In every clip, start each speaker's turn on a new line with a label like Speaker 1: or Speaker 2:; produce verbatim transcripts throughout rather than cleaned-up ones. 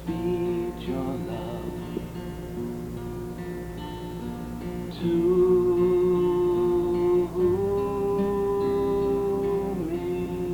Speaker 1: speed your love to me.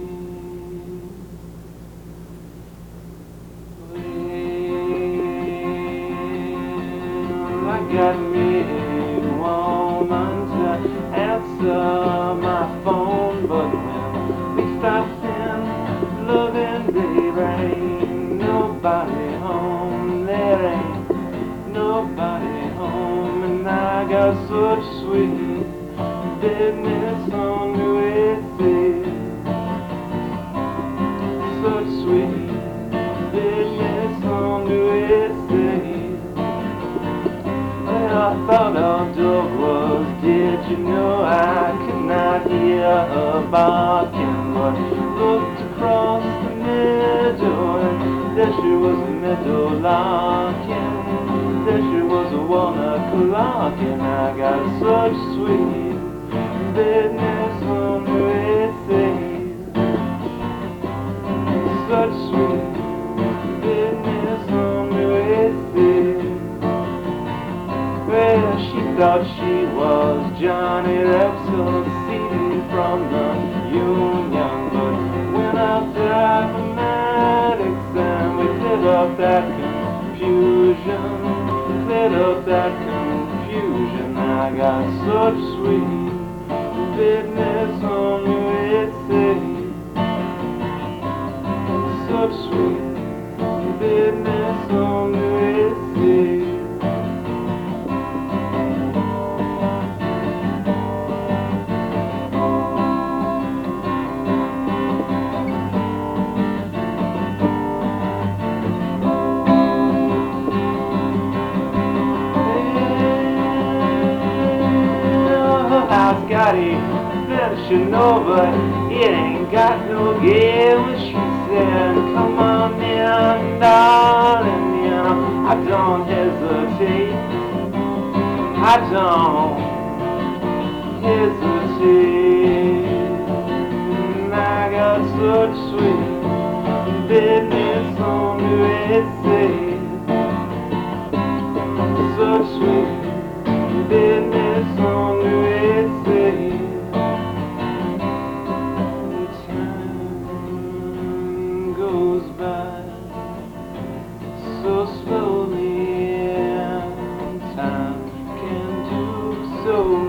Speaker 1: Well, I got me a woman to answer my phone, but when we stopped in loving, babe, ain't nobody home. There ain't nobody home, and I got such sweet business on the way, such sweet business on the way. When I thought our dog was dead, you know I could not hear her barking, but looked across the meadow, and there she was, a meadow larking. There she was, a walnut larking. I got such sweet business on the way, such sweet business on the way. Well, she thought she was Johnny Rhapsody from the Union, but when after mathematics and we cleared up that confusion, cleared up that confusion, I got such sweet business on the way, such sweet business on the way. House got a finishing over, it ain't got no gear. When she said, come on in, darling, you know, I don't hesitate, I don't hesitate. And I got such sweet business on the way, such sweet business on the way. Time goes by so slowly, and time can do so